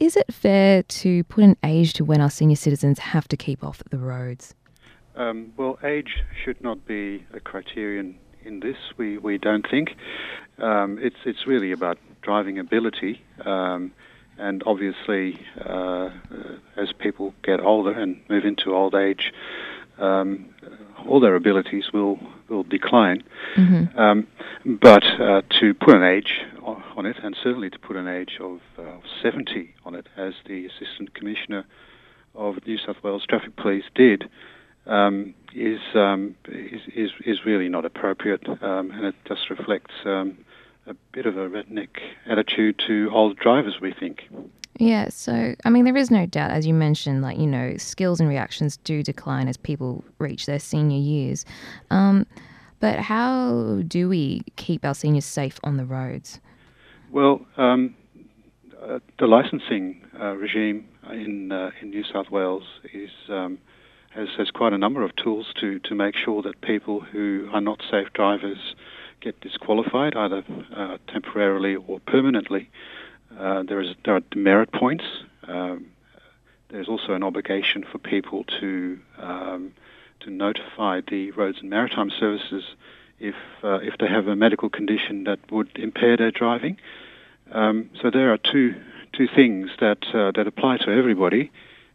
is it fair to put an age to when our senior citizens have to keep off the roads? Well, age should not be a criterion in this. We don't think. It's really about driving ability, and obviously, as people get older and move into old age, all their abilities will decline. But to put an age on it, and certainly to put an age of 70 on it, as the Assistant Commissioner of New South Wales Traffic Police did, is really not appropriate, and it just reflects a bit of a redneck attitude to old drivers, we think. Yeah, so, I mean, there is no doubt, as you mentioned, like, you know, skills and reactions do decline as people reach their senior years. But how do we keep our seniors safe on the roads? Well, the licensing regime in New South Wales has quite a number of tools to make sure that people who are not safe drivers get disqualified, either temporarily or permanently. There are demerit points. There's also an obligation for people to notify the Roads and Maritime Services if they have a medical condition that would impair their driving. So there are two things that apply to everybody.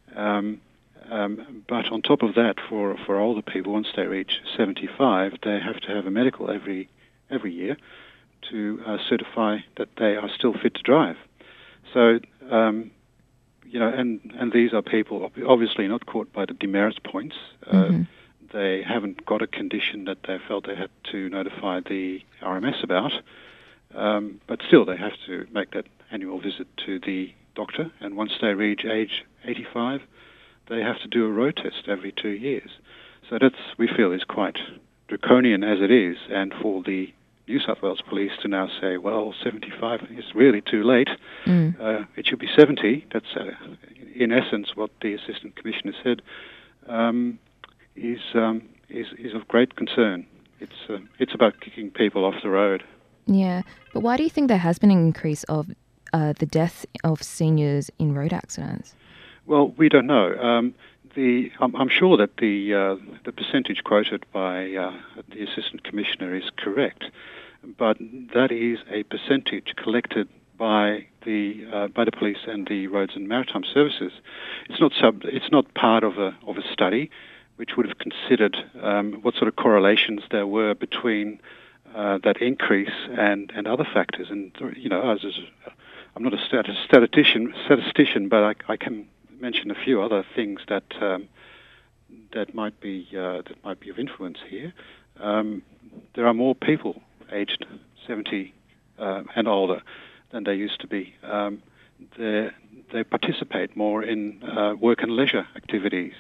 But on top of that, for older people, once they reach 75, they have to have a medical every year to certify that they are still fit to drive. So, and these are people obviously not caught by the demerits points. They haven't got a condition that they felt they had to notify the RMS about, but still they have to make that annual visit to the doctor, and once they reach age 85, they have to do a road test every 2 years. So we feel is quite draconian as it is, and for the New South Wales Police to now say, well, 75 is really too late, it should be 70, that's in essence what the Assistant Commissioner said, is of great concern. It's about kicking people off the road. Yeah, but why do you think there has been an increase of the death of seniors in road accidents? Well, we don't know. I'm sure that the percentage quoted by the Assistant Commissioner is correct, but that is a percentage collected by the police and the Roads and Maritime Services. It's not part of a study which would have considered what sort of correlations there were between that increase and other factors. And I'm not a statistician, but I can mention a few other things that might be of influence here. There are more people aged 70 and older than there used to be. They participate more in work and leisure activities.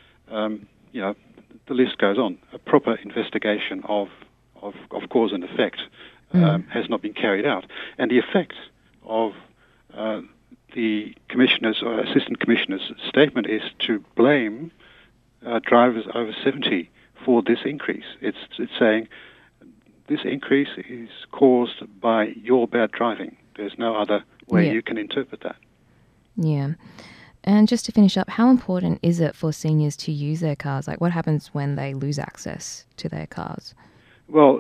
The list goes on. A proper investigation of cause and effect has not been carried out, and the effect of the commissioner's or assistant commissioner's statement is to blame drivers over 70 for this increase. It's saying this increase is caused by your bad driving. There's no other way you can interpret that. Yeah. And just to finish up, how important is it for seniors to use their cars? Like, what happens when they lose access to their cars? Well,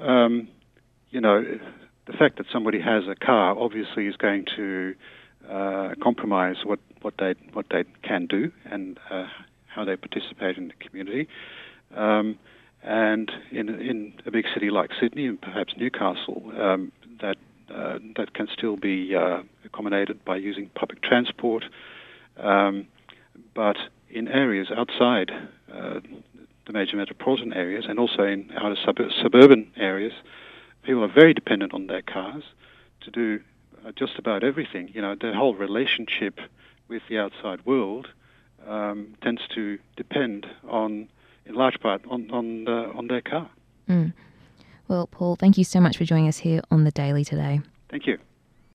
the fact that somebody has a car obviously is going to compromise what they can do and how they participate in the community. And in a big city like Sydney and perhaps Newcastle, that can still be accommodated by using public transport. But in areas outside the major metropolitan areas and also in outer suburban areas, people are very dependent on their cars to do just about everything. Their whole relationship with the outside world tends to depend in large part on their car. Well, Paul, thank you so much for joining us here on The Daily today. Thank you.